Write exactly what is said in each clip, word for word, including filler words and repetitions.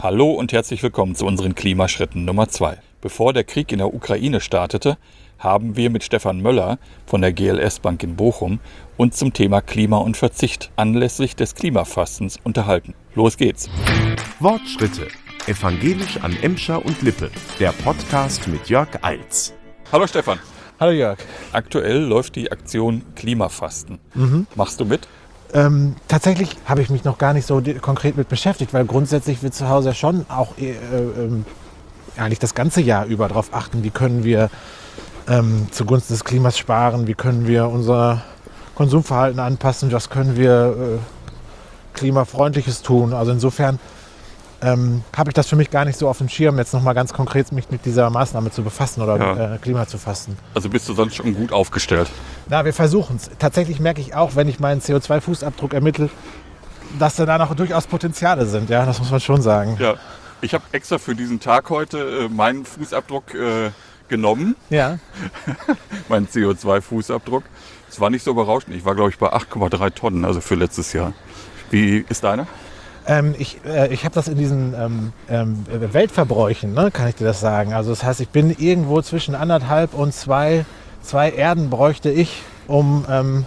Hallo und herzlich willkommen zu unseren Klimaschritten Nummer zwei. Bevor der Krieg in der Ukraine startete, haben wir mit Stefan Möller von der G L S Bank in Bochum uns zum Thema Klima und Verzicht anlässlich des Klimafastens unterhalten. Los geht's! Wortschritte. Evangelisch an Emscher und Lippe. Der Podcast mit Jörg Eils. Hallo Stefan. Hallo Jörg. Aktuell läuft die Aktion Klimafasten. Mhm. Machst du mit? Ähm, tatsächlich habe ich mich noch gar nicht so di- konkret mit beschäftigt, weil grundsätzlich wir zu Hause schon auch äh, äh, eigentlich das ganze Jahr über darauf achten, wie können wir ähm, zugunsten des Klimas sparen, wie können wir unser Konsumverhalten anpassen, was können wir äh, klimafreundliches tun. Also insofern ähm, habe ich das für mich gar nicht so auf dem Schirm, jetzt nochmal ganz konkret mich mit dieser Maßnahme zu befassen oder Ja. äh, Klima zu fasten. Also bist du sonst schon gut aufgestellt? Na, wir versuchen es. Tatsächlich merke ich auch, wenn ich meinen C O zwei Fußabdruck ermittle, dass da noch durchaus Potenziale sind. Ja, das muss man schon sagen. Ja. Ich habe extra für diesen Tag heute äh, meinen Fußabdruck äh, genommen, Ja. meinen C O zwei Fußabdruck. Es war nicht so berauschend. Ich war, glaube ich, bei acht Komma drei Tonnen, also für letztes Jahr. Wie ist deiner? Ähm, ich äh, ich habe das in diesen ähm, ähm, Weltverbräuchen, ne, kann ich dir das sagen. Also das heißt, ich bin irgendwo zwischen anderthalb und zwei, zwei Erden bräuchte ich, um, ähm,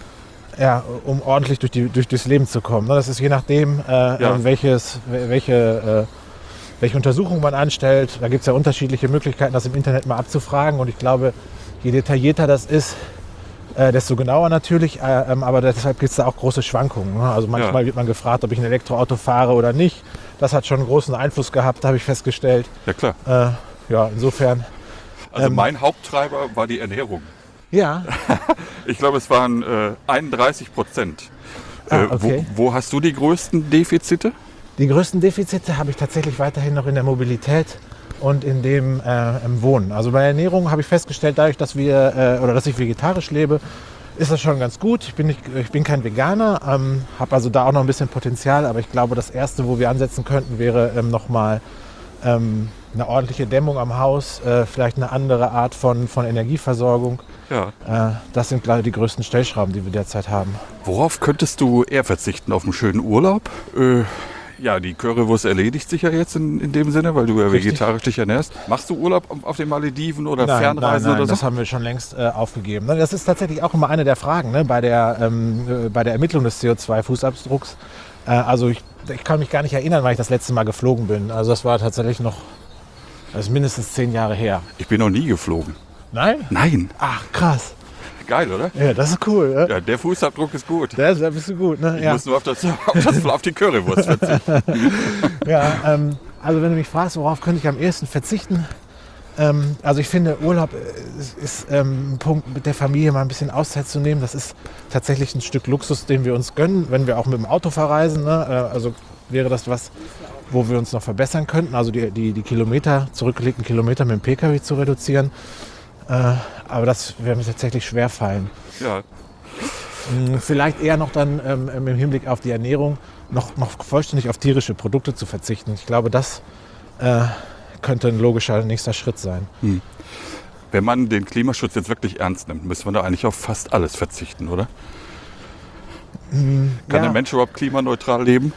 ja, um ordentlich durch, die, durch das Leben zu kommen. Ne? Das ist je nachdem, äh, Ja. ähm, welches, welche, äh, welche Untersuchung man anstellt. Da gibt es ja unterschiedliche Möglichkeiten, das im Internet mal abzufragen. Und ich glaube, je detaillierter das ist, Äh, desto genauer natürlich, äh, ähm, aber deshalb gibt es da auch große Schwankungen. Ne? Also manchmal Ja. wird man gefragt, ob ich ein Elektroauto fahre oder nicht. Das hat schon einen großen Einfluss gehabt, habe ich festgestellt. Ja, klar. Äh, ja, insofern. Also Ähm, mein Haupttreiber war die Ernährung. Ja, Ich glaube, es waren äh, einunddreißig Prozent. Äh, Ah, okay. wo, wo hast du die größten Defizite? die größten Defizite habe ich tatsächlich weiterhin noch in der Mobilität und in dem äh, im Wohnen. Also bei der Ernährung habe ich festgestellt, dadurch, dass wir äh, oder dass ich vegetarisch lebe, ist das schon ganz gut. Ich bin, nicht, ich bin kein Veganer, ähm, habe also da auch noch ein bisschen Potenzial, aber ich glaube, das Erste, wo wir ansetzen könnten, wäre ähm, nochmal ähm, eine ordentliche Dämmung am Haus, äh, vielleicht eine andere Art von, von Energieversorgung. Ja. Äh, das sind, glaube ich, die größten Stellschrauben, die wir derzeit haben. Worauf könntest du eher verzichten? Auf einen schönen Urlaub? Äh, ja, die Currywurst erledigt sich ja jetzt in, in dem Sinne, weil du ja Richtig. vegetarisch dich ernährst. Machst du Urlaub auf- auf den Malediven oder Nein, Fernreisen nein, nein, oder so? das haben wir schon längst äh, aufgegeben. Ne, Das ist tatsächlich auch immer eine der Fragen, ne, bei, der, ähm, äh, bei der Ermittlung des C O zwei Fußabdrucks. Äh, also ich, ich kann mich gar nicht erinnern, wann ich das letzte Mal geflogen bin. Also das war tatsächlich noch, das ist mindestens zehn Jahre her. Ich bin noch nie geflogen. Nein? Nein. Ach, krass. Geil, oder? Ja, das ist cool. Ne? Ja, der Fußabdruck ist gut. Da, da bist du gut. Ne? Ich Ja. muss nur auf, das, auf, das, auf die Currywurst verzichten. Ja, ähm, also wenn du mich fragst, worauf könnte ich am ehesten verzichten? Ähm, also ich finde, Urlaub äh, ist, ist ähm, ein Punkt, mit der Familie mal ein bisschen Auszeit zu nehmen. Das ist tatsächlich ein Stück Luxus, den wir uns gönnen, wenn wir auch mit dem Auto verreisen. Ne? Äh, also wäre das was, wo wir uns noch verbessern könnten. Also die, die, die Kilometer, zurückgelegten Kilometer mit dem Pkw zu reduzieren. Äh, aber das wäre mir tatsächlich schwerfallen. Ja. Vielleicht eher noch dann ähm, im Hinblick auf die Ernährung noch, noch vollständig auf tierische Produkte zu verzichten. Ich glaube, das äh, könnte ein logischer nächster Schritt sein. Wenn man den Klimaschutz jetzt wirklich ernst nimmt, müsste man da eigentlich auf fast alles verzichten, oder? Kann ja. der Mensch überhaupt klimaneutral leben?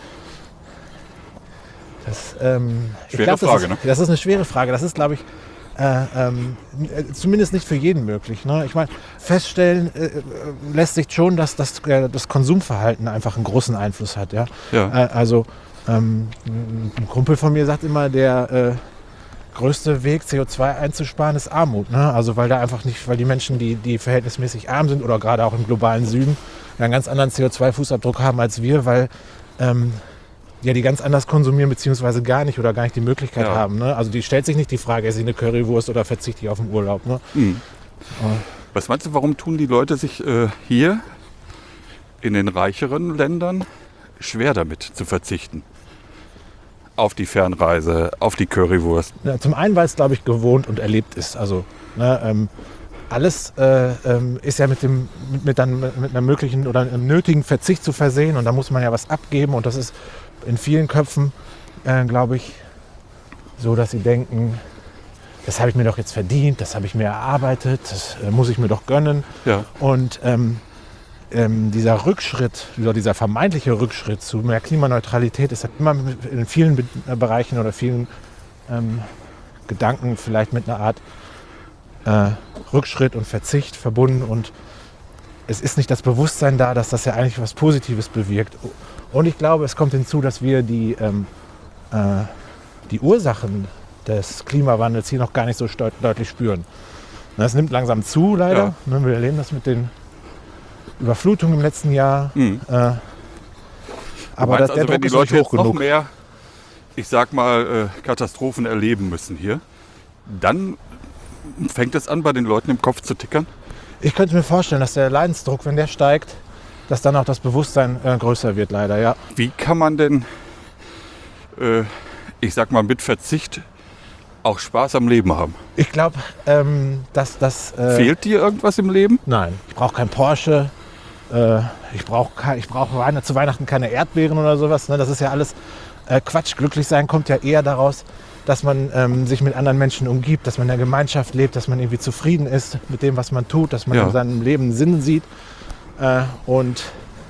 Das, ähm, ich Schwere glaub, das Frage, ist, ne? Das ist eine schwere Frage. Das ist, glaube ich, äh, ähm, äh, zumindest nicht für jeden möglich. Ne? Ich meine, feststellen äh, äh, lässt sich schon, dass das, äh, das Konsumverhalten einfach einen großen Einfluss hat. Ja? Ja. Äh, also ähm, ein Kumpel von mir sagt immer, der äh, größte Weg, C O zwei einzusparen, ist Armut. Ne? Also weil da einfach nicht, weil die Menschen, die, die verhältnismäßig arm sind oder gerade auch im globalen Süden, einen ganz anderen C O zwei Fußabdruck haben als wir, weil ähm, ja, die ganz anders konsumieren, beziehungsweise gar nicht oder gar nicht die Möglichkeit Ja. haben. Ne? Also die stellt sich nicht die Frage, esse ich eine Currywurst oder verzichte ich auf den Urlaub. Ne? Was meinst du, warum tun die Leute sich äh, hier in den reicheren Ländern schwer damit zu verzichten? Auf die Fernreise, auf die Currywurst. Ja, zum einen, weil es, glaube ich, gewohnt und erlebt ist. Also ne, ähm, alles äh, ähm, ist ja mit, dem, mit, mit, dann, mit einer möglichen oder einem nötigen Verzicht zu versehen und da muss man ja was abgeben und das ist in vielen Köpfen, äh, glaube ich, so, dass sie denken, das habe ich mir doch jetzt verdient, das habe ich mir erarbeitet, das äh, muss ich mir doch gönnen. Ja. Und ähm, ähm, dieser Rückschritt, oder dieser vermeintliche Rückschritt zu mehr Klimaneutralität ist halt immer in vielen Be- Bereichen oder vielen ähm, Gedanken vielleicht mit einer Art äh, Rückschritt und Verzicht verbunden. Und es ist nicht das Bewusstsein da, dass das ja eigentlich was Positives bewirkt. Und ich glaube, es kommt hinzu, dass wir die, ähm, äh, die Ursachen des Klimawandels hier noch gar nicht so deut- deutlich spüren. Das nimmt langsam zu, leider. Ja. Wir erleben das mit den Überflutungen im letzten Jahr. Mhm. Äh, aber aber das, der also, Druck wenn die ist Leute nicht jetzt hoch noch genug. mehr, ich sag mal, äh, Katastrophen erleben müssen hier, dann fängt es an, bei den Leuten im Kopf zu tickern? Ich könnte mir vorstellen, dass der Leidensdruck, wenn der steigt, dass dann auch das Bewusstsein äh, größer wird, leider, ja. Wie kann man denn, äh, ich sag mal, mit Verzicht auch Spaß am Leben haben? Ich glaube, ähm, dass das... Äh, Fehlt dir irgendwas im Leben? Nein, ich brauche kein Porsche, äh, ich brauche ich brauch zu Weihnachten keine Erdbeeren oder sowas. Ne? Das ist ja alles äh, Quatsch. Glücklich sein kommt ja eher daraus, dass man ähm, sich mit anderen Menschen umgibt, dass man in der Gemeinschaft lebt, dass man irgendwie zufrieden ist mit dem, was man tut, dass man Ja. in seinem Leben einen Sinn sieht. Äh, und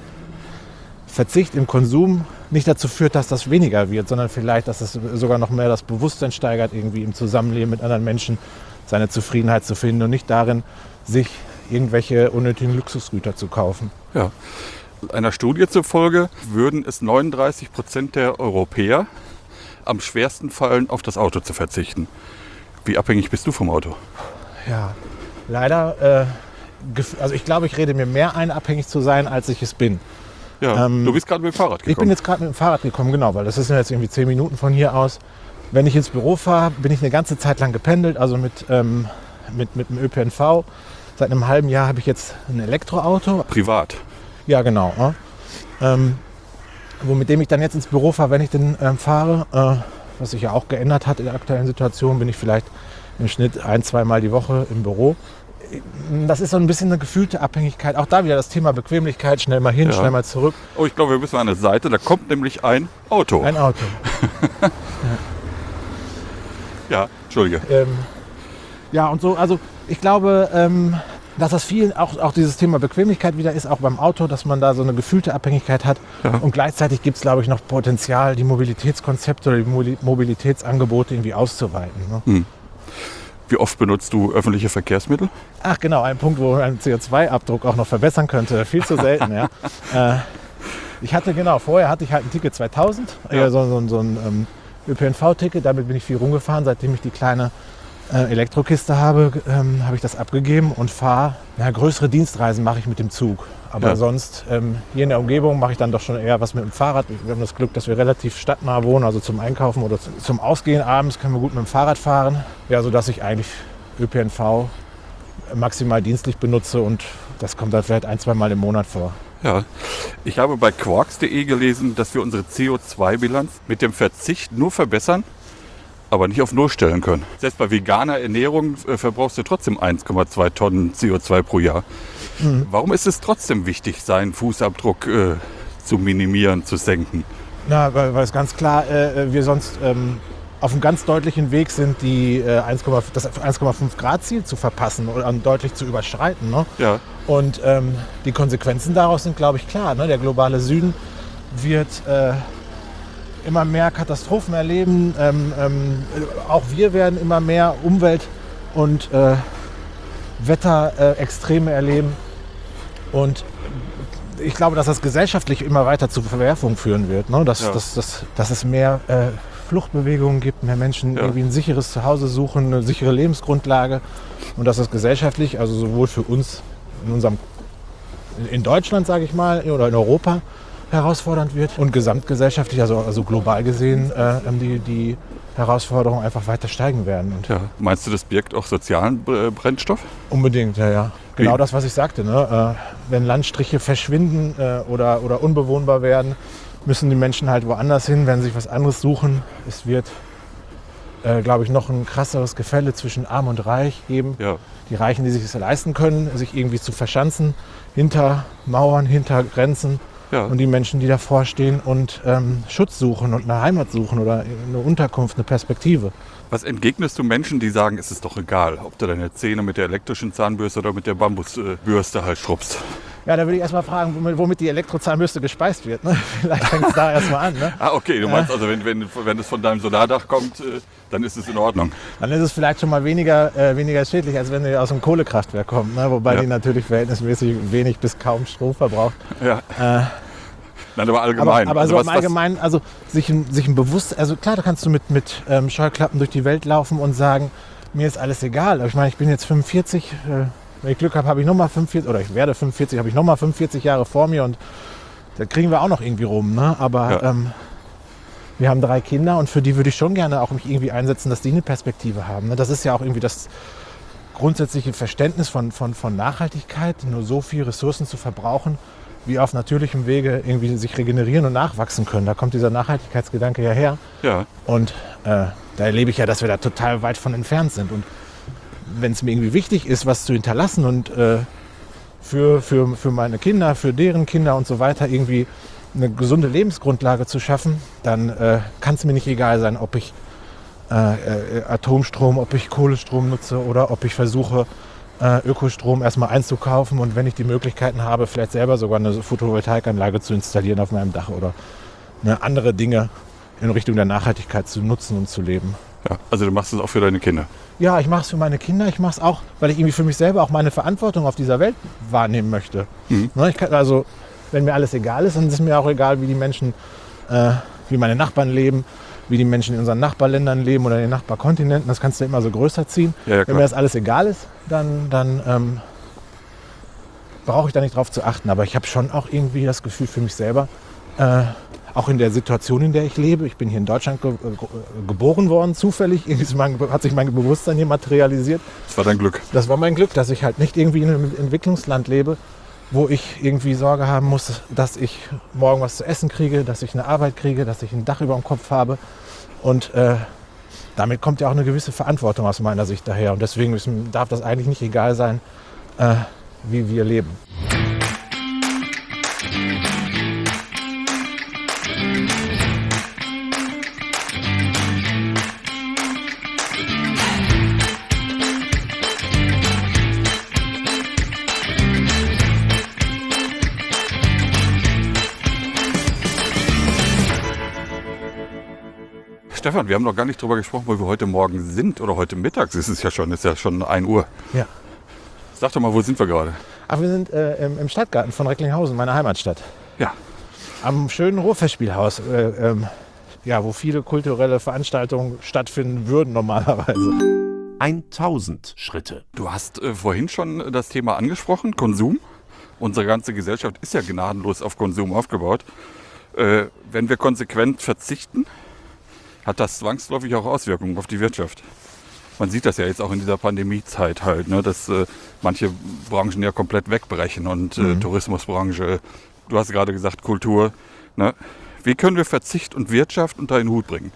Verzicht im Konsum nicht dazu führt, dass das weniger wird, sondern vielleicht, dass es sogar noch mehr das Bewusstsein steigert, irgendwie im Zusammenleben mit anderen Menschen seine Zufriedenheit zu finden und nicht darin, sich irgendwelche unnötigen Luxusgüter zu kaufen. Ja. Einer Studie zufolge würden es neununddreißig Prozent der Europäer am schwersten fallen, auf das Auto zu verzichten. Wie abhängig bist du vom Auto? Ja, leider, äh, gef- also ich glaube, ich rede mir mehr ein, abhängig zu sein, als ich es bin. Ja, Ähm, du bist gerade mit dem Fahrrad gekommen. Ich bin jetzt gerade mit dem Fahrrad gekommen, genau, weil das ist jetzt irgendwie zehn Minuten von hier aus. Wenn ich ins Büro fahre, bin ich eine ganze Zeit lang gependelt, also mit, ähm, mit, mit dem Ö P N V. Seit einem halben Jahr habe ich jetzt ein Elektroauto. Privat. Ja, genau. Ja. Ähm, wo, mit dem ich dann jetzt ins Büro fahre, wenn ich denn ähm, fahre. Äh, was sich ja auch geändert hat in der aktuellen Situation, bin ich vielleicht im Schnitt ein-, zweimal die Woche im Büro. Das ist so ein bisschen eine gefühlte Abhängigkeit. Auch da wieder das Thema Bequemlichkeit, schnell mal hin, Ja. schnell mal zurück. Oh, ich glaube, wir müssen an eine Seite, da kommt nämlich ein Auto. Ein Auto. Ja, Entschuldige. Ähm, ja, und so, also ich glaube, ähm, dass das vielen auch, auch dieses Thema Bequemlichkeit wieder ist, auch beim Auto, dass man da so eine gefühlte Abhängigkeit hat. Ja. Und gleichzeitig gibt es, glaube ich, noch Potenzial, die Mobilitätskonzepte oder die Moli- Mobilitätsangebote irgendwie auszuweiten. Ne? Hm. Wie oft benutzt du öffentliche Verkehrsmittel? Ach genau, ein Punkt, wo man einen C O zwei Abdruck auch noch verbessern könnte. Viel zu selten, ja. Äh, ich hatte, genau, vorher hatte ich halt ein Ticket zweitausend, Ja. äh, so, so, so ein ähm, Ö P N V-Ticket, damit bin ich viel rumgefahren. Seitdem ich die kleine äh, Elektrokiste habe, ähm, habe ich das abgegeben und fahre, ja, größere Dienstreisen mache ich mit dem Zug. Aber Ja. sonst, ähm, hier in der Umgebung mache ich dann doch schon eher was mit dem Fahrrad. Wir haben das Glück, dass wir relativ stadtnah wohnen, also zum Einkaufen oder zu- zum Ausgehen abends können wir gut mit dem Fahrrad fahren. Ja, sodass ich eigentlich Ö P N V maximal dienstlich benutze und das kommt dann vielleicht ein-, zweimal im Monat vor. Ja. Ich habe bei quarks punkt de gelesen, dass wir unsere C O zwei Bilanz mit dem Verzicht nur verbessern, aber nicht auf Null stellen können. Selbst bei veganer Ernährung äh, verbrauchst du trotzdem eins Komma zwei Tonnen C O zwei pro Jahr. Mhm. Warum ist es trotzdem wichtig, seinen Fußabdruck äh, zu minimieren, zu senken? Na, weil, weil es ganz klar, äh, wir sonst ähm, auf einem ganz deutlichen Weg sind, die, äh, eins Komma fünf das eins Komma fünf Grad Ziel zu verpassen oder deutlich zu überschreiten. Ne? Ja. Und ähm, die Konsequenzen daraus sind, glaube ich, klar. Ne? Der globale Süden wird äh, immer mehr Katastrophen erleben. Ähm, ähm, auch wir werden immer mehr Umwelt- und äh, Wetterextreme erleben. Und ich glaube, dass das gesellschaftlich immer weiter zu Verwerfungen führen wird. Ne? Dass, Ja. dass, dass, dass es mehr äh, Fluchtbewegungen gibt, mehr Menschen Ja. irgendwie ein sicheres Zuhause suchen, eine sichere Lebensgrundlage. Und dass das gesellschaftlich, also sowohl für uns in unserem in Deutschland, sage ich mal, oder in Europa herausfordernd wird und gesamtgesellschaftlich, also, also global gesehen, äh, die, die Herausforderungen einfach weiter steigen werden. Und Ja. Meinst du, das birgt auch sozialen äh, Brennstoff? unbedingt, ja, ja. Genau Wie? das, was ich sagte. Ne? Äh, wenn Landstriche verschwinden äh, oder, oder unbewohnbar werden, müssen die Menschen halt woanders hin, werden sich was anderes suchen. Es wird, äh, glaube ich, noch ein krasseres Gefälle zwischen Arm und Reich geben. Ja. Die Reichen, die sich es leisten können, sich irgendwie zu verschanzen, hinter Mauern, hinter Grenzen. Ja. Und die Menschen, die davor stehen und ähm, Schutz suchen und eine Heimat suchen oder eine Unterkunft, eine Perspektive. Was entgegnest du Menschen, die sagen, es ist doch egal, ob du deine Zähne mit der elektrischen Zahnbürste oder mit der Bambusbürste halt schrubbst? Ja, da würde ich erstmal fragen, womit, womit die Elektrozahnbürste gespeist wird. Ne? Vielleicht fängt es da erstmal an. Ne? Ah, okay, du meinst also, wenn, wenn, wenn es von deinem Solardach kommt, äh, dann ist es in Ordnung. Dann ist es vielleicht schon mal weniger, äh, weniger schädlich, als wenn die aus einem Kohlekraftwerk kommt. Ne? Wobei Ja. die natürlich verhältnismäßig wenig bis kaum Strom verbraucht. Ja. Äh, Nein, aber allgemein. Aber, aber also so was, im Allgemeinen, also sich ein, sich ein bewusst, also klar, da kannst du mit, mit ähm, Scheuklappen durch die Welt laufen und sagen, mir ist alles egal. Aber ich meine, ich bin jetzt fünfundvierzig, äh, wenn ich Glück habe, habe ich nochmal fünfundvierzig, oder ich werde fünfundvierzig, habe ich nochmal fünfundvierzig Jahre vor mir und da kriegen wir auch noch irgendwie rum. Ne? Aber Ja. ähm, wir haben drei Kinder und für die würde ich schon gerne auch mich irgendwie einsetzen, dass die eine Perspektive haben. Ne? Das ist ja auch irgendwie das grundsätzliche Verständnis von, von, von Nachhaltigkeit, nur so viel Ressourcen zu verbrauchen, wie auf natürlichem Wege irgendwie sich regenerieren und nachwachsen können. Da kommt dieser Nachhaltigkeitsgedanke ja her. Ja. Und äh, da erlebe ich ja, dass wir da total weit von entfernt sind. Und wenn es mir irgendwie wichtig ist, was zu hinterlassen und äh, für, für, für meine Kinder, für deren Kinder und so weiter irgendwie eine gesunde Lebensgrundlage zu schaffen, dann äh, kann es mir nicht egal sein, ob ich äh, äh, Atomstrom, ob ich Kohlestrom nutze oder ob ich versuche, äh, Ökostrom erstmal einzukaufen und wenn ich die Möglichkeiten habe, vielleicht selber sogar eine Photovoltaikanlage zu installieren auf meinem Dach oder ne, andere Dinge in Richtung der Nachhaltigkeit zu nutzen und zu leben. Ja. Also du machst es auch für deine Kinder. Ja, ich mache es für meine Kinder, ich mache es auch, weil ich irgendwie für mich selber auch meine Verantwortung auf dieser Welt wahrnehmen möchte. Mhm. Ne, ich kann, also, wenn mir alles egal ist, dann ist mir auch egal, wie die Menschen, äh, wie meine Nachbarn leben, wie die Menschen in unseren Nachbarländern leben oder in den Nachbarkontinenten. Das kannst du immer so größer ziehen. Ja, ja, wenn klar. mir das alles egal ist, dann, dann ähm, brauche ich da nicht drauf zu achten. Aber ich habe schon auch irgendwie das Gefühl für mich selber, äh, auch in der Situation, in der ich lebe. Ich bin hier in Deutschland ge ge geboren worden, zufällig. Irgendwie ist mein, hat sich mein Bewusstsein hier materialisiert. Das war dein Glück. Das war mein Glück, dass ich halt nicht irgendwie in einem Entwicklungsland lebe, wo ich irgendwie Sorge haben muss, dass ich morgen was zu essen kriege, dass ich eine Arbeit kriege, dass ich ein Dach über dem Kopf habe. Und äh, damit kommt ja auch eine gewisse Verantwortung aus meiner Sicht daher. Und deswegen ist, darf das eigentlich nicht egal sein, äh, wie wir leben. Stefan, wir haben noch gar nicht drüber gesprochen, wo wir heute Morgen sind. Oder heute Mittags ist es ja schon, ist ja schon ein Uhr. Ja. Sag doch mal, wo sind wir gerade? Ach, wir sind äh, im, im Stadtgarten von Recklinghausen, meiner Heimatstadt. Ja. Am schönen Ruhrfestspielhaus, äh, ähm, ja, wo viele kulturelle Veranstaltungen stattfinden würden normalerweise. tausend Schritte. Du hast äh, vorhin schon das Thema angesprochen, Konsum. Unsere ganze Gesellschaft ist ja gnadenlos auf Konsum aufgebaut. Äh, wenn wir konsequent verzichten, hat das zwangsläufig auch Auswirkungen auf die Wirtschaft. Man sieht das ja jetzt auch in dieser Pandemiezeit halt, ne, dass äh, manche Branchen ja komplett wegbrechen und äh, Mhm. Tourismusbranche, du hast gerade gesagt Kultur. Ne? Wie können wir Verzicht und Wirtschaft unter einen Hut bringen?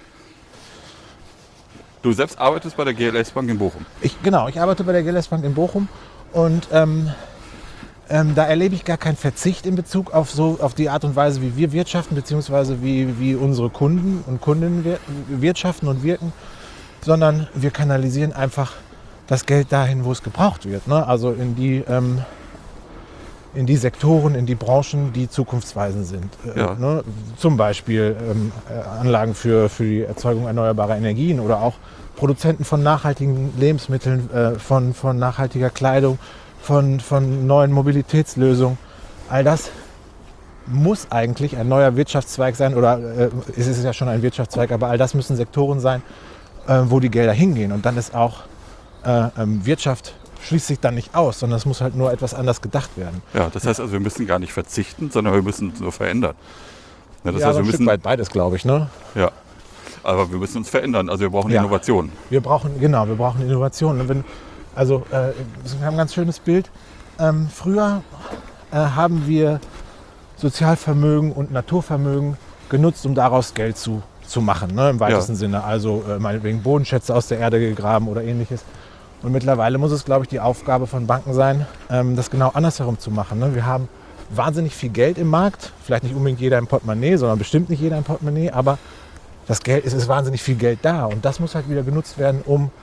Du selbst arbeitest bei der G L S Bank in Bochum. Ich, genau, ich arbeite bei der G L S Bank in Bochum und ähm, ähm, da erlebe ich gar keinen Verzicht in Bezug auf, so, auf die Art und Weise, wie wir wirtschaften, beziehungsweise wie, wie unsere Kunden und Kundinnen wir, wirtschaften und wirken, sondern wir kanalisieren einfach das Geld dahin, wo es gebraucht wird. Ne? Also in die, ähm, in die Sektoren, in die Branchen, die zukunftsweisend sind. Äh, Ja. ne? Zum Beispiel ähm, äh, Anlagen für, für die Erzeugung erneuerbarer Energien oder auch Produzenten von nachhaltigen Lebensmitteln, äh, von, von nachhaltiger Kleidung, von, von neuen Mobilitätslösungen. All das muss eigentlich ein neuer Wirtschaftszweig sein oder äh, es ist ja schon ein Wirtschaftszweig, aber all das müssen Sektoren sein, äh, wo die Gelder hingehen. Und dann ist auch äh, ähm, Wirtschaft schließt sich dann nicht aus, sondern es muss halt nur etwas anders gedacht werden. Ja, das heißt also, wir müssen gar nicht verzichten, sondern wir müssen uns nur verändern. Ja, das ja, heißt, so ein wir Stück müssen, weit beides, glaube ich. Ne? ja, aber wir müssen uns verändern. Also wir brauchen Ja. Innovationen. Wir brauchen, genau, wir brauchen Innovationen. Und wenn, also äh, wir haben ein ganz schönes Bild. Ähm, früher äh, haben wir Sozialvermögen und Naturvermögen genutzt, um daraus Geld zu, zu machen, ne, im weitesten Ja. Sinne. Also äh, meinetwegen Bodenschätze aus der Erde gegraben oder ähnliches. Und mittlerweile muss es, glaube ich, die Aufgabe von Banken sein, ähm, das genau andersherum zu machen. Ne? Wir haben wahnsinnig viel Geld im Markt, vielleicht nicht unbedingt jeder im Portemonnaie, sondern bestimmt nicht jeder im Portemonnaie, aber das Geld, es ist wahnsinnig viel Geld da und das muss halt wieder genutzt werden, um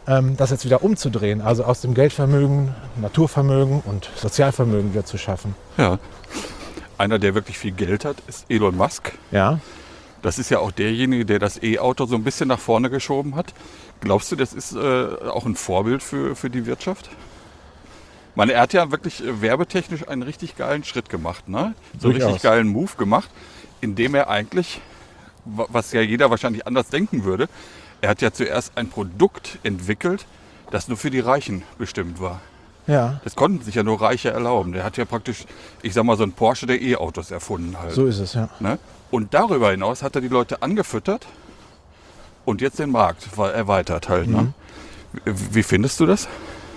ähm, das jetzt wieder umzudrehen, also aus dem Geldvermögen, Naturvermögen und Sozialvermögen wieder zu schaffen. Ja. Einer, der wirklich viel Geld hat, ist Elon Musk. Ja. Das ist ja auch derjenige, der das E-Auto so ein bisschen nach vorne geschoben hat. Glaubst du, das ist äh, auch ein Vorbild für, für die Wirtschaft? Ich meine, er hat ja wirklich äh, werbetechnisch einen richtig geilen Schritt gemacht, ne? So einen richtig geilen Move gemacht, indem er eigentlich, was ja jeder wahrscheinlich anders denken würde, er hat ja zuerst ein Produkt entwickelt, das nur für die Reichen bestimmt war. Ja. Das konnten sich ja nur Reiche erlauben. Der hat ja praktisch, ich sag mal, so ein Porsche der E-Autos erfunden halt. So ist es, ja. Ne? Und darüber hinaus hat er die Leute angefüttert und jetzt den Markt erweitert halt. Ne? Wie, wie findest du das?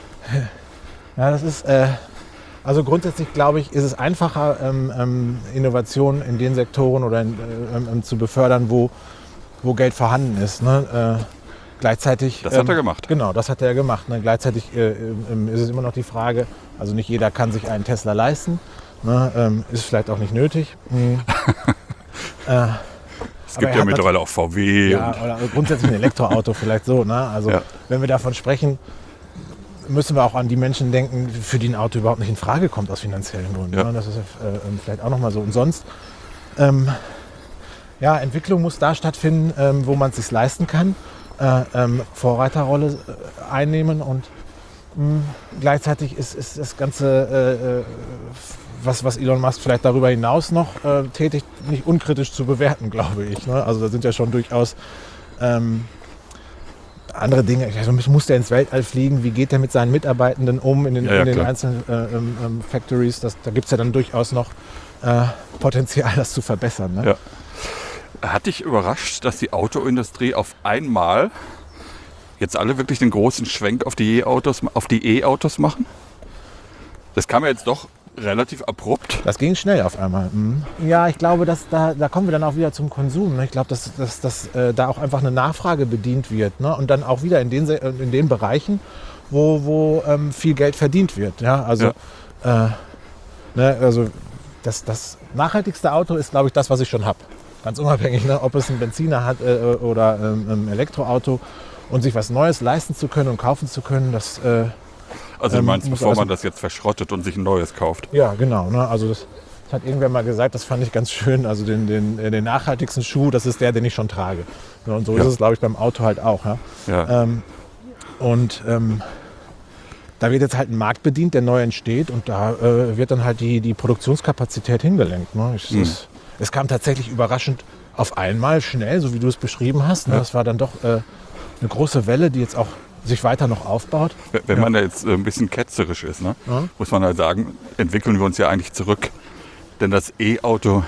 Ja, das ist, äh, also grundsätzlich glaube ich, ist es einfacher, ähm, ähm, Innovationen in den Sektoren oder in, äh, ähm, zu befördern, wo, wo Geld vorhanden ist. Ne? Äh, gleichzeitig. Das hat er ähm, gemacht. Genau, das hat er gemacht. Ne? Gleichzeitig äh, äh, ist es immer noch die Frage, also nicht jeder kann sich einen Tesla leisten. Ne? Ähm, ist vielleicht auch nicht nötig. Mhm. äh, es gibt ja mittlerweile auch V W. Ja, oder grundsätzlich ein Elektroauto vielleicht so. Ne? Also ja. Wenn wir davon sprechen, müssen wir auch an die Menschen denken, für die ein Auto überhaupt nicht in Frage kommt aus finanziellen Gründen. Ja. Ne? Das ist äh, vielleicht auch nochmal so. Und sonst, ähm, ja, Entwicklung muss da stattfinden, ähm, wo man es sich leisten kann, äh, ähm, Vorreiterrolle äh, einnehmen und mh, gleichzeitig ist, ist das Ganze, äh, was, was Elon Musk vielleicht darüber hinaus noch äh, tätigt, nicht unkritisch zu bewerten, glaube ich. Ne? Also da sind ja schon durchaus ähm, andere Dinge. Also muss der ins Weltall fliegen? Wie geht der mit seinen Mitarbeitenden um in den, ja, ja, in den einzelnen äh, ähm, Factories? Das, da gibt es ja dann durchaus noch äh, Potenzial, das zu verbessern. Ne? Ja. Hat dich überrascht, dass die Autoindustrie auf einmal jetzt alle wirklich den großen Schwenk auf die E-Autos, auf die E-Autos machen? Das kam ja jetzt doch relativ abrupt. Das ging schnell auf einmal. Mhm. Ja, ich glaube, dass da, da kommen wir dann auch wieder zum Konsum. Ne? Ich glaube, dass, dass, dass äh, da auch einfach eine Nachfrage bedient wird. Ne? Und dann auch wieder in den, in den Bereichen, wo, wo ähm, viel Geld verdient wird. Ja? Also, ja. Äh, ne? also das, das nachhaltigste Auto ist, glaube ich, das, was ich schon habe. Ganz unabhängig, ne? Ob es einen Benziner hat äh, oder ähm, ein Elektroauto. Und sich was Neues leisten zu können und kaufen zu können, das... Äh, Also du meinst, bevor man das jetzt verschrottet und sich ein neues kauft? Ja, genau. Ne? Also das, das hat irgendwer mal gesagt, das fand ich ganz schön. Also den, den, den nachhaltigsten Schuh, das ist der, den ich schon trage. Und so ja. ist es, glaube ich, beim Auto halt auch. Ja? Ja. Ähm, und ähm, da wird jetzt halt ein Markt bedient, der neu entsteht. Und da äh, wird dann halt die, die Produktionskapazität hingelenkt. Ne? Ich, hm. es, es kam tatsächlich überraschend auf einmal schnell, so wie du es beschrieben hast. Ne? Ja. Das war dann doch äh, eine große Welle, die jetzt auch sich weiter noch aufbaut. Wenn ja. man da jetzt ein bisschen ketzerisch ist, ne, ja. muss man halt sagen, entwickeln wir uns ja eigentlich zurück. Denn das E-Auto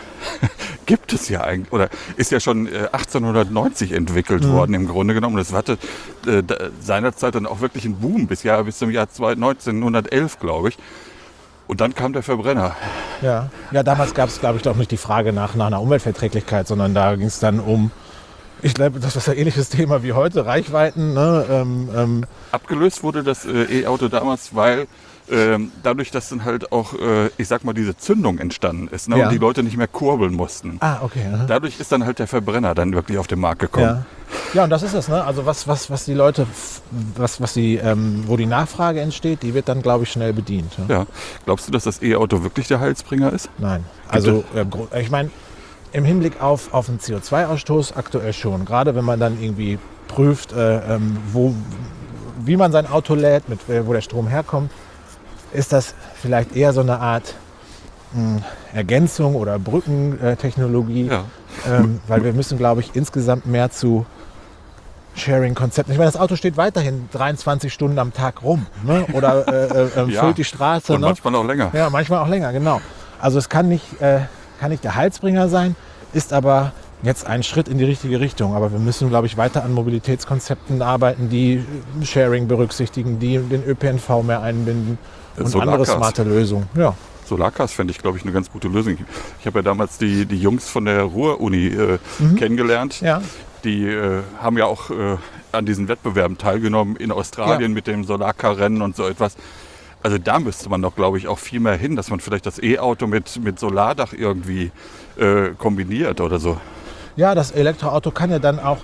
gibt es ja eigentlich, oder ist ja schon achtzehnhundertneunzig entwickelt mhm. worden im Grunde genommen. Das hatte äh, seinerzeit dann auch wirklich einen Boom bis, Jahr, bis zum Jahr neunzehnhundertelf, glaube ich. Und dann kam der Verbrenner. Ja, ja damals gab es, glaube ich, doch nicht die Frage nach, nach einer Umweltverträglichkeit, sondern da ging es dann um, ich glaube, das ist ein ähnliches Thema wie heute, Reichweiten. Ne? Ähm, ähm. Abgelöst wurde das äh, E-Auto damals, weil ähm, dadurch, dass dann halt auch, äh, ich sag mal, diese Zündung entstanden ist, ne? ja. und die Leute nicht mehr kurbeln mussten. Ah, okay. Aha. Dadurch ist dann halt der Verbrenner dann wirklich auf den Markt gekommen. Ja, ja und das ist es. Ne? Also was, was, was die Leute, was, was die, ähm, wo die Nachfrage entsteht, die wird dann, glaube ich, schnell bedient. Ja? ja. Glaubst du, dass das E-Auto wirklich der Heilsbringer ist? Nein. Also äh, ich meine, im Hinblick auf, auf den C O zwei Ausstoß aktuell schon. Gerade wenn man dann irgendwie prüft, äh, ähm, wo, wie man sein Auto lädt, mit, wo der Strom herkommt, ist das vielleicht eher so eine Art mh, Ergänzung oder Brückentechnologie. Ja. Ähm, weil wir müssen, glaube ich, insgesamt mehr zu Sharing-Konzepten. Ich meine, das Auto steht weiterhin dreiundzwanzig Stunden am Tag rum. Ne? Oder äh, äh, ja. füllt die Straße. Und ne? manchmal auch länger. Ja, manchmal auch länger, genau. Also es kann nicht... Äh, kann nicht der Heilsbringer sein, ist aber jetzt ein Schritt in die richtige Richtung. Aber wir müssen, glaube ich, weiter an Mobilitätskonzepten arbeiten, die Sharing berücksichtigen, die den Ö P N V mehr einbinden und Solarcars. andere smarte Lösungen. Ja. Solarcars fände ich, glaube ich, eine ganz gute Lösung. Ich habe ja damals die, die Jungs von der Ruhr-Uni äh, mhm. kennengelernt. Ja. Die äh, haben ja auch äh, an diesen Wettbewerben teilgenommen in Australien ja. mit dem Solarcar-Rennen und so etwas. Also da müsste man doch, glaube ich, auch viel mehr hin, dass man vielleicht das E-Auto mit, mit Solardach irgendwie äh, kombiniert oder so. Ja, das Elektroauto kann ja dann auch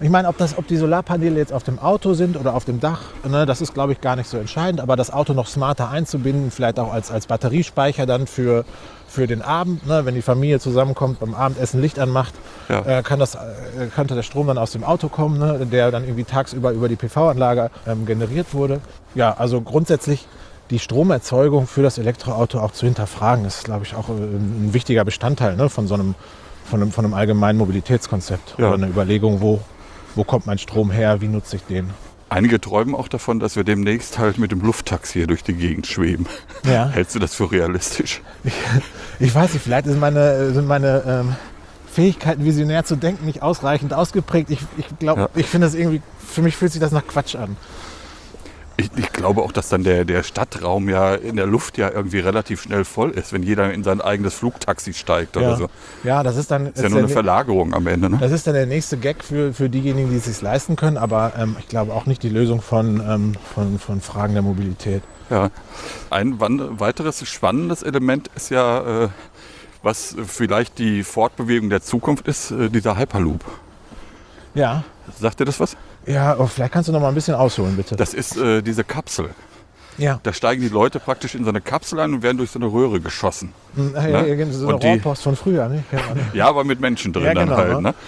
Ich meine, ob, das, ob die Solarpaneele jetzt auf dem Auto sind oder auf dem Dach, ne, das ist, glaube ich, gar nicht so entscheidend. Aber das Auto noch smarter einzubinden, vielleicht auch als, als Batteriespeicher dann für, für den Abend, ne, wenn die Familie zusammenkommt, beim Abendessen Licht anmacht, Ja. äh, kann das, äh, könnte der Strom dann aus dem Auto kommen, ne, der dann irgendwie tagsüber über die P V-Anlage ähm, generiert wurde. Ja, also grundsätzlich die Stromerzeugung für das Elektroauto auch zu hinterfragen, ist, glaube ich, auch ein, ein wichtiger Bestandteil, ne, von so einem, von einem, von einem allgemeinen Mobilitätskonzept. Ja. Oder eine Überlegung, wo, wo kommt mein Strom her, wie nutze ich den. Einige träumen auch davon, dass wir demnächst halt mit dem Lufttaxi hier durch die Gegend schweben. Ja. Hältst du das für realistisch? Ich, ich weiß nicht, vielleicht sind meine, sind meine ähm, Fähigkeiten, visionär zu denken, nicht ausreichend ausgeprägt. Ich, ich glaube, Ja. ich finde das irgendwie, für mich fühlt sich das nach Quatsch an. Ich, ich glaube auch, dass dann der, der Stadtraum ja in der Luft ja irgendwie relativ schnell voll ist, wenn jeder in sein eigenes Flugtaxi steigt oder Ja, so. ja das ist dann. Ist ja nur eine Verlagerung am Ende, ne? Das ist dann der nächste Gag für, für diejenigen, die es sich leisten können, aber ähm, ich glaube auch nicht die Lösung von, ähm, von, von Fragen der Mobilität. Ja. Ein wan- weiteres spannendes Element ist ja, äh, was vielleicht die Fortbewegung der Zukunft ist, äh, dieser Hyperloop. Ja, Sagt dir das was? ja, oh, vielleicht kannst du noch mal ein bisschen ausholen, bitte. Das ist äh, diese Kapsel. ja, Da steigen die Leute praktisch in so eine Kapsel ein und werden durch so eine Röhre geschossen. Hm, ja, ne? ja, so eine Und die- Rohrpost von früher, ne? Kennt man, ne? Ja, aber mit Menschen drin Ja, dann genau, halt. ne? Ne?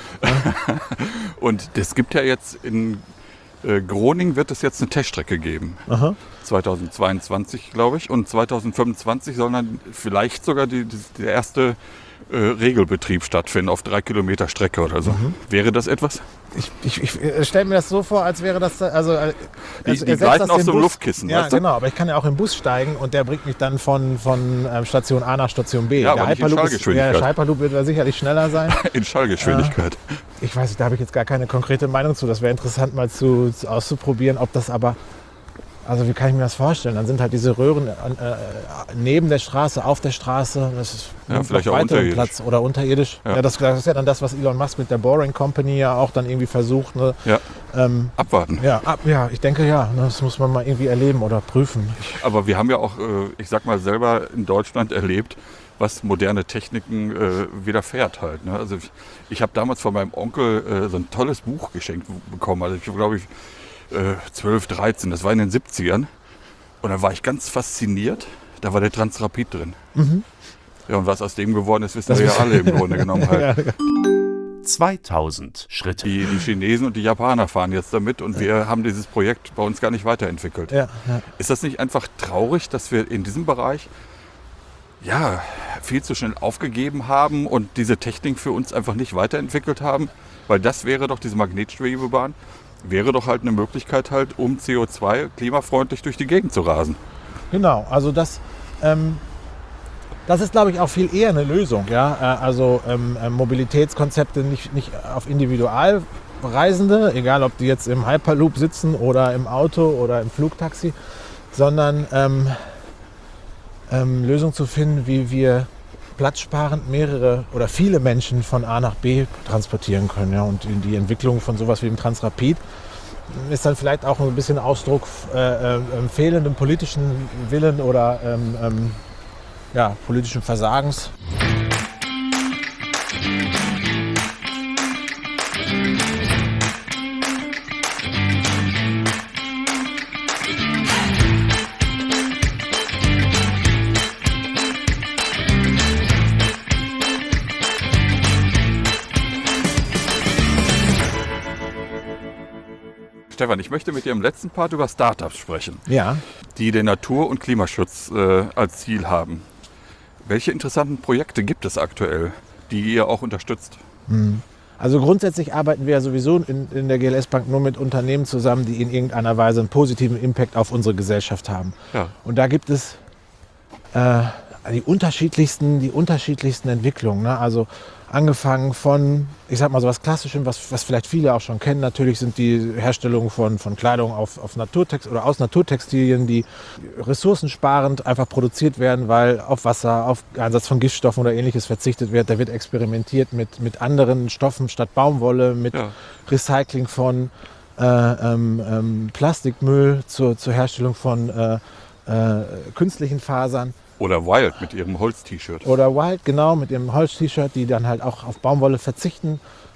Und es gibt ja jetzt in äh, Groningen wird es jetzt eine Teststrecke geben. Aha. zweitausendzweiundzwanzig, glaube ich. Und zweitausendfünfundzwanzig soll dann vielleicht sogar die, die, der erste äh, Regelbetrieb stattfinden auf drei Kilometer Strecke oder so. Mhm. Wäre das etwas? Ich, ich, ich stelle mir das so vor, als wäre das, also, äh, Die- also die ersetzt gleiten das auf den so einem Bus. Luftkissen, Ja, weißt du? genau, aber ich kann ja auch im Bus steigen und der bringt mich dann von, von ähm, Station A nach Station B. Ja, der aber nicht in Hyperloop ist, Schallgeschwindigkeit. der Hyperloop wird da sicherlich schneller sein. In Schallgeschwindigkeit. Ich weiß nicht, da habe ich jetzt gar keine konkrete Meinung zu. Das wäre interessant mal zu, zu auszuprobieren, ob das aber, also wie kann ich mir das vorstellen? Dann sind halt diese Röhren äh, neben der Straße, auf der Straße. Das ist Ja, vielleicht noch auch weiteren unterirdisch. Platz oder unterirdisch. Ja. Ja, das, das ist ja dann das, was Elon Musk mit der Boring Company ja auch dann irgendwie versucht. Ne? Ja, Ähm, abwarten. ja, ab, ja, ich denke ja. Ne? Das muss man mal irgendwie erleben oder prüfen. Ich, Aber wir haben ja auch, äh, ich sag mal, selber in Deutschland erlebt, was moderne Techniken äh, widerfährt halt. Ne? Also ich, ich habe damals von meinem Onkel äh, so ein tolles Buch geschenkt bekommen. Also ich glaube ich äh, zwölf, dreizehn, das war in den siebzigern. Und da war ich ganz fasziniert. Da war der Transrapid drin. Ja, und was aus dem geworden ist, wissen Das wir ja wissen- alle im Grunde genommen halt. ja, zweitausend Schritte. Die, die Chinesen und die Japaner fahren jetzt damit und wir haben dieses Projekt bei uns gar nicht weiterentwickelt. ja, ja. Ist das nicht einfach traurig, dass wir in diesem Bereich ja, viel zu schnell aufgegeben haben und diese Technik für uns einfach nicht weiterentwickelt haben? Weil das wäre doch, diese Magnetschwebebahn, wäre doch halt eine Möglichkeit halt, um C O zwei klimafreundlich durch die Gegend zu rasen. Genau, also das, ähm, das ist, glaube ich, auch viel eher eine Lösung. Ja? Äh, Also ähm, äh, Mobilitätskonzepte nicht, nicht auf Individualreisende, egal ob die jetzt im Hyperloop sitzen oder im Auto oder im Flugtaxi, sondern ähm, ähm, Lösungen zu finden, wie wir platzsparend mehrere oder viele Menschen von A nach B transportieren können. Ja? Und in die Entwicklung von sowas wie dem Transrapid ist dann vielleicht auch ein bisschen Ausdruck äh, äh, fehlenden politischen Willen oder ähm, ähm, ja, politischen Versagens. Stefan, ich möchte mit dir im letzten Part über Startups sprechen, Ja, die den Natur- und Klimaschutz äh, als Ziel haben. Welche interessanten Projekte gibt es aktuell, die ihr auch unterstützt? also grundsätzlich arbeiten wir ja sowieso in, in der G L S Bank nur mit Unternehmen zusammen, die in irgendeiner Weise einen positiven Impact auf unsere Gesellschaft haben. Ja. Und da gibt es äh, die unterschiedlichsten, die unterschiedlichsten Entwicklungen. Ne? Also angefangen von, ich sag mal so was Klassischem, was, was vielleicht viele auch schon kennen. Natürlich sind die Herstellung von, von Kleidung auf, auf Naturtext oder aus Naturtextilien, die ressourcensparend einfach produziert werden, weil auf Wasser, auf Einsatz von Giftstoffen oder ähnliches verzichtet wird. Da wird experimentiert mit, mit anderen Stoffen statt Baumwolle, mit Ja. Recycling von äh, ähm, ähm, Plastikmüll zur, zur Herstellung von äh, äh, künstlichen Fasern. Oder Wild mit ihrem Holz-T-Shirt. Oder Wild, genau, mit ihrem Holz-T-Shirt, die dann halt auch auf Baumwolle verzichten.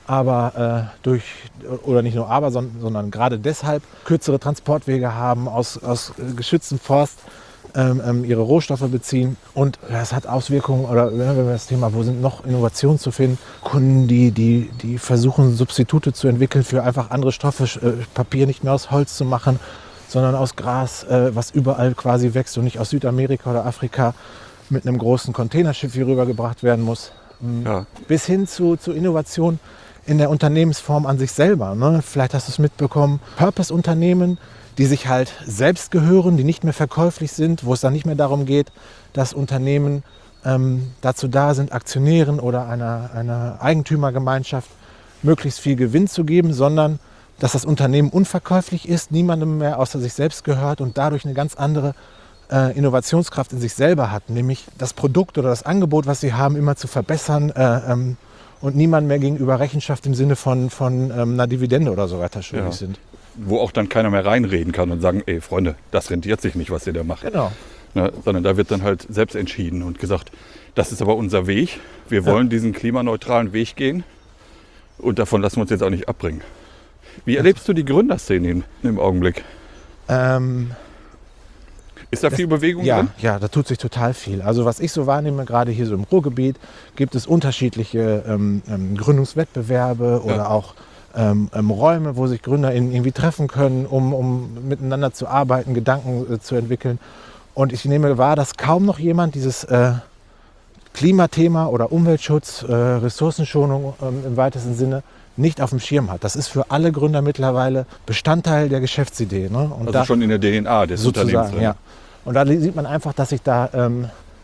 aber äh, durch, oder nicht nur aber, sondern, sondern gerade deshalb kürzere Transportwege haben, aus, aus geschütztem Forst ähm, ähm, ihre Rohstoffe beziehen. Und das hat Auswirkungen, oder wenn wir das Thema, wo sind noch Innovationen zu finden, Kunden, die, die, die versuchen, Substitute zu entwickeln für einfach andere Stoffe, äh, Papier nicht mehr aus Holz zu machen, sondern aus Gras, äh, was überall quasi wächst und nicht aus Südamerika oder Afrika mit einem großen Containerschiff hier rübergebracht werden muss. Ja. Bis hin zu, zu Innovation in der Unternehmensform an sich selber. Ne? Vielleicht hast du es mitbekommen, Purpose-Unternehmen, die sich halt selbst gehören, die nicht mehr verkäuflich sind, wo es dann nicht mehr darum geht, dass Unternehmen ähm, dazu da sind, Aktionären oder einer, einer Eigentümergemeinschaft möglichst viel Gewinn zu geben, sondern dass das Unternehmen unverkäuflich ist, niemandem mehr außer sich selbst gehört und dadurch eine ganz andere äh, Innovationskraft in sich selber hat, nämlich das Produkt oder das Angebot, was sie haben, immer zu verbessern, äh, ähm, und niemand mehr gegenüber Rechenschaft im Sinne von, von ähm, einer Dividende oder so weiter schuldig Ja. sind. Wo auch dann keiner mehr reinreden kann und sagen, ey Freunde, das rentiert sich nicht, was ihr da macht. Genau. Ne, sondern da wird dann halt selbst entschieden und gesagt, das ist aber unser Weg, wir wollen ja. diesen klimaneutralen Weg gehen und davon lassen wir uns jetzt auch nicht abbringen. Wie erlebst du die Gründerszene im Augenblick? Ähm, Ist da das, viel Bewegung ja, drin? Ja, da tut sich total viel. Also was ich so wahrnehme, gerade hier so im Ruhrgebiet, gibt es unterschiedliche ähm, ähm, Gründungswettbewerbe oder Ja. auch ähm, ähm, Räume, wo sich GründerInnen irgendwie treffen können, um, um miteinander zu arbeiten, Gedanken äh, zu entwickeln. Und ich nehme wahr, dass kaum noch jemand dieses äh, Klimathema oder Umweltschutz, äh, Ressourcenschonung ähm, im weitesten Sinne nicht auf dem Schirm hat. Das ist für alle Gründer mittlerweile Bestandteil der Geschäftsidee. Ne? Und Also da, schon in der D N A des Unternehmens sozusagen, drin. ja. Und da sieht man einfach, dass sich da ähm,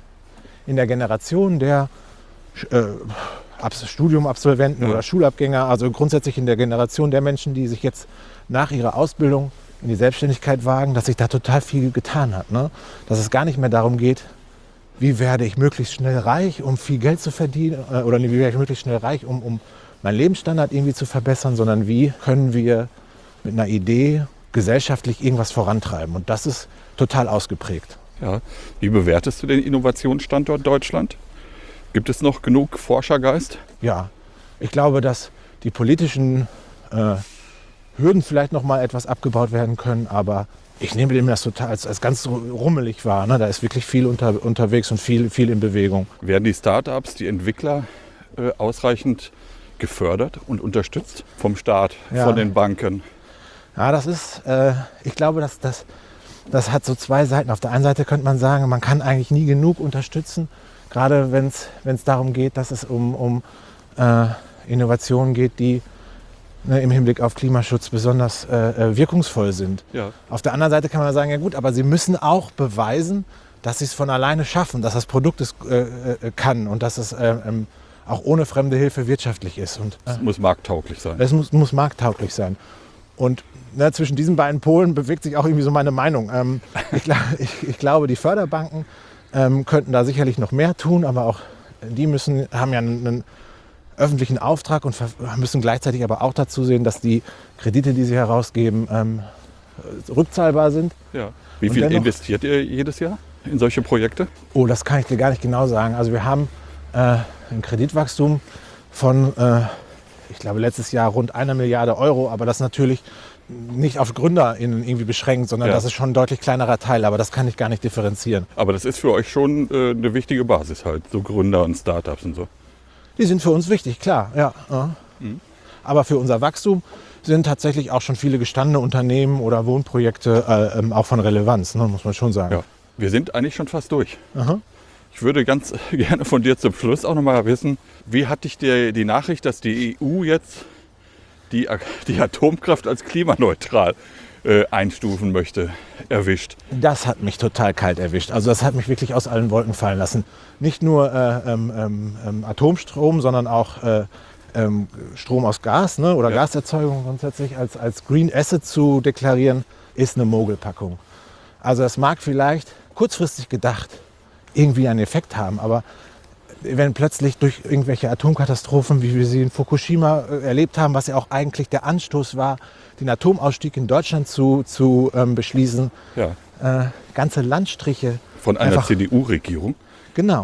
in der Generation der äh, Abs- Studiumabsolventen Ja. oder Schulabgänger, also grundsätzlich in der Generation der Menschen, die sich jetzt nach ihrer Ausbildung in die Selbstständigkeit wagen, dass sich da total viel getan hat. Ne? Dass es gar nicht mehr darum geht, wie werde ich möglichst schnell reich, um viel Geld zu verdienen, äh, oder wie werde ich möglichst schnell reich, um, um meinen Lebensstandard irgendwie zu verbessern, sondern wie können wir mit einer Idee gesellschaftlich irgendwas vorantreiben. Und das ist total ausgeprägt. Ja. Wie bewertest du den Innovationsstandort Deutschland? Gibt es noch genug Forschergeist? Ja, ich glaube, dass die politischen äh, Hürden vielleicht noch mal etwas abgebaut werden können, aber ich nehme dem das total als, als ganz rummelig wahr. Ne? Da ist wirklich viel unter, unterwegs und viel, viel in Bewegung. Werden die Startups, die Entwickler äh, ausreichend gefördert und unterstützt vom Staat, Ja. von den Banken? Ja, das ist, äh, ich glaube, dass das, das hat so zwei Seiten. Auf der einen Seite könnte man sagen, man kann eigentlich nie genug unterstützen, gerade wenn es darum geht, dass es um, um äh, Innovationen geht, die ne, im Hinblick auf Klimaschutz besonders äh, wirkungsvoll sind. Ja. Auf der anderen Seite kann man sagen, ja gut, aber sie müssen auch beweisen, dass sie es von alleine schaffen, dass das Produkt es äh, äh, kann und dass es äh, ähm, auch ohne fremde Hilfe wirtschaftlich ist. Und, äh, Es muss markttauglich sein. es muss, muss markttauglich sein. Und ne, zwischen diesen beiden Polen bewegt sich auch irgendwie so meine Meinung. Ähm, ich, gla- ich, ich glaube, die Förderbanken ähm, könnten da sicherlich noch mehr tun, aber auch die müssen, haben ja einen, einen öffentlichen Auftrag und ver- müssen gleichzeitig aber auch dazu sehen, dass die Kredite, die sie herausgeben, ähm, rückzahlbar sind. Ja. Wie Und viel dennoch- investiert ihr jedes Jahr in solche Projekte? Oh, das kann ich dir gar nicht genau sagen. Also wir haben äh, ein Kreditwachstum von, äh, ich glaube, letztes Jahr rund einer Milliarde Euro, aber das natürlich nicht auf GründerInnen irgendwie beschränkt, sondern Ja. das ist schon ein deutlich kleinerer Teil, aber das kann ich gar nicht differenzieren. Aber das ist für euch schon äh, eine wichtige Basis halt, so Gründer und Startups und so. Die sind für uns wichtig, klar, ja. ja. Mhm. Aber für unser Wachstum sind tatsächlich auch schon viele gestandene Unternehmen oder Wohnprojekte äh, ähm, auch von Relevanz, ne, muss man schon sagen. Ja. Wir sind eigentlich schon fast durch. Aha. Ich würde ganz gerne von dir zum Schluss auch noch mal wissen, wie hat dich die, die Nachricht, dass die E U jetzt die, die Atomkraft als klimaneutral äh, einstufen möchte, erwischt? Das hat mich total kalt erwischt. Also das hat mich wirklich aus allen Wolken fallen lassen. Nicht nur äh, ähm, ähm, Atomstrom, sondern auch äh, ähm, Strom aus Gas, ne, oder Ja. Gaserzeugung grundsätzlich als, als Green Asset zu deklarieren, ist eine Mogelpackung. Also das mag vielleicht kurzfristig gedacht irgendwie einen Effekt haben, aber wenn plötzlich durch irgendwelche Atomkatastrophen, wie wir sie in Fukushima äh, erlebt haben, was ja auch eigentlich der Anstoß war, den Atomausstieg in Deutschland zu, zu ähm, beschließen, Ja. äh, ganze Landstriche Von einer einfach- C D U-Regierung. Genau.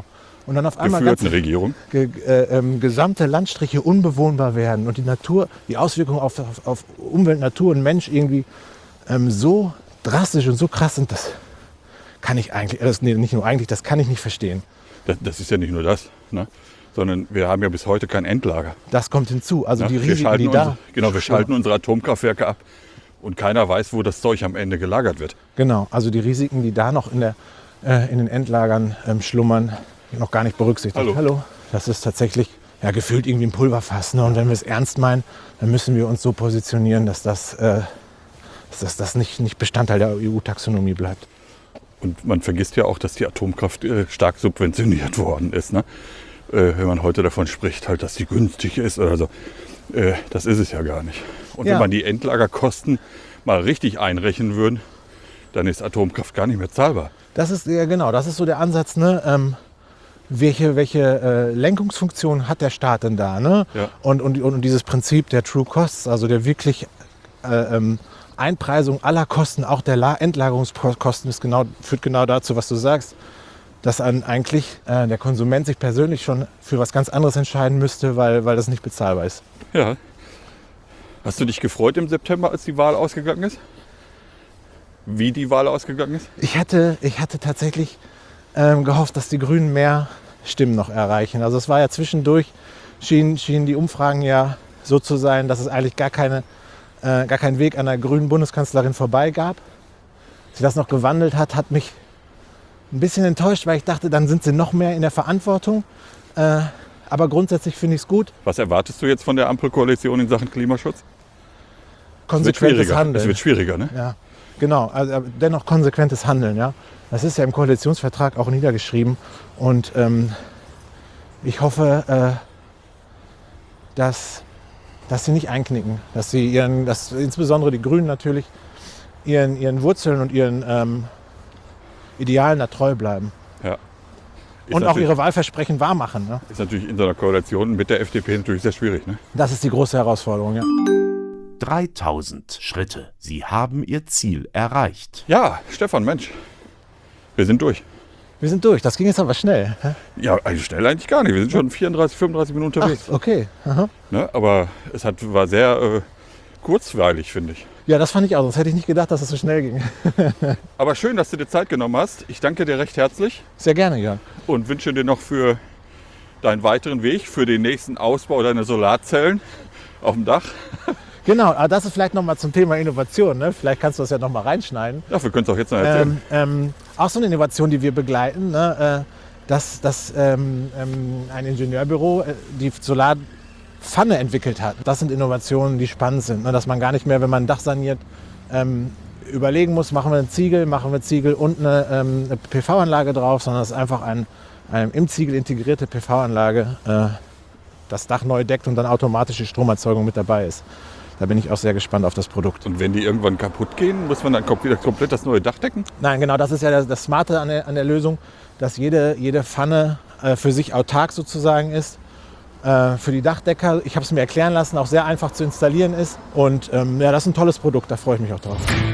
und dann auf einmal geführten ganz, Regierung. ge, äh, ähm, gesamte Landstriche unbewohnbar werden und die Natur, die Auswirkungen auf, auf, auf Umwelt, Natur und Mensch irgendwie ähm, so drastisch und so krass sind, das kann ich eigentlich, das, nee, nicht nur eigentlich, das kann ich nicht verstehen. Das, das ist ja nicht nur das, ne? Sondern wir haben ja bis heute kein Endlager. Das kommt hinzu, also Ne? die Wir Risiken, schalten die unsere, da... genau, wir schalten unsere Atomkraftwerke ab und keiner weiß, wo das Zeug am Ende gelagert wird. Genau, also die Risiken, die da noch in, der, äh, in den Endlagern ähm, schlummern, noch gar nicht berücksichtigt. Hallo. Hallo. Das ist tatsächlich ja, gefühlt irgendwie ein Pulverfass. Ne? Und wenn wir es ernst meinen, dann müssen wir uns so positionieren, dass das, äh, dass das nicht, nicht Bestandteil der E U-Taxonomie bleibt. Und man vergisst ja auch, dass die Atomkraft äh, stark subventioniert worden ist. Ne? Äh, wenn man heute davon spricht, halt, dass sie günstig ist oder so. Äh, das ist es ja gar nicht. Und Ja. wenn man die Endlagerkosten mal richtig einrechnen würde, dann ist Atomkraft gar nicht mehr zahlbar. Das ist ja genau, das ist so der Ansatz, ne? Ähm, welche welche äh, Lenkungsfunktion hat der Staat denn da? Ne? Ja. Und, und, und dieses Prinzip der True Costs, also der wirklich äh, ähm, Einpreisung aller Kosten, auch der La- Endlagerungskosten, ist genau, führt genau dazu, was du sagst, dass an eigentlich äh, der Konsument sich persönlich schon für was ganz anderes entscheiden müsste, weil, weil das nicht bezahlbar ist. Ja. Hast du dich gefreut im September, als die Wahl ausgegangen ist? Wie die Wahl ausgegangen ist? Ich hatte, ich hatte tatsächlich ähm, gehofft, dass die Grünen mehr Stimmen noch erreichen. Also es war ja zwischendurch, schienen, schienen die Umfragen ja so zu sein, dass es eigentlich gar, keine, äh, gar keinen Weg an der grünen Bundeskanzlerin vorbei gab. Dass sie das noch gewandelt hat, hat mich ein bisschen enttäuscht, weil ich dachte, dann sind sie noch mehr in der Verantwortung. Äh, aber grundsätzlich finde ich es gut. Was erwartest du jetzt von der Ampelkoalition in Sachen Klimaschutz? Es wird Konsequentes schwieriger. Handeln. Es wird schwieriger, ne? Ja, genau. Also, aber dennoch konsequentes Handeln. Ja. Das ist ja im Koalitionsvertrag auch niedergeschrieben. Und ähm, ich hoffe, äh, dass, dass sie nicht einknicken. Dass sie ihren, dass insbesondere die Grünen natürlich ihren, ihren Wurzeln und ihren ähm, Idealen da treu bleiben. Ja. Ist Und auch natürlich- ihre Wahlversprechen wahrmachen. Ne? Ist natürlich in so einer Koalition mit der F D P natürlich sehr schwierig, ne? Das ist die große Herausforderung. Ja. dreitausend Schritte. Sie haben Ihr Ziel erreicht. Ja, Stefan, Mensch. Wir sind durch. Wir sind durch. Das ging jetzt aber schnell. hä? Ja, eigentlich schnell eigentlich gar nicht. Wir sind schon vierunddreißig, fünfunddreißig Minuten Ach, unterwegs. okay. Aha. Ne? Aber es hat, war sehr äh, kurzweilig, finde ich. Ja, das fand ich auch. Sonst hätte ich nicht gedacht, dass das so schnell ging. Aber schön, dass du dir Zeit genommen hast. Ich danke dir recht herzlich Sehr gerne, Jörn. und wünsche dir noch für deinen weiteren Weg, für den nächsten Ausbau deiner Solarzellen auf dem Dach. Genau, aber das ist vielleicht nochmal zum Thema Innovation. Ne? Vielleicht kannst du das ja nochmal reinschneiden. Ja, wir können es auch jetzt noch erzählen. Ähm, ähm, auch so eine Innovation, die wir begleiten, ne? äh, dass, dass ähm, ähm, ein Ingenieurbüro äh, die Solarpfanne entwickelt hat. Das sind Innovationen, die spannend sind. Ne? Dass man gar nicht mehr, wenn man ein Dach saniert, ähm, überlegen muss, machen wir einen Ziegel, machen wir Ziegel und eine, ähm, eine P V-Anlage drauf, sondern es ist einfach ein, eine im Ziegel integrierte P V-Anlage, äh, das Dach neu deckt und dann automatisch die Stromerzeugung mit dabei ist. Da bin ich auch sehr gespannt auf das Produkt. Und wenn die irgendwann kaputt gehen, muss man dann kom- wieder komplett das neue Dach decken? Nein, genau, das ist ja das, das Smarte an der, an der Lösung, dass jede, jede Pfanne äh, für sich autark sozusagen ist. Äh, für die Dachdecker, ich habe es mir erklären lassen, auch sehr einfach zu installieren ist. Und ähm, ja, das ist ein tolles Produkt, da freue ich mich auch drauf.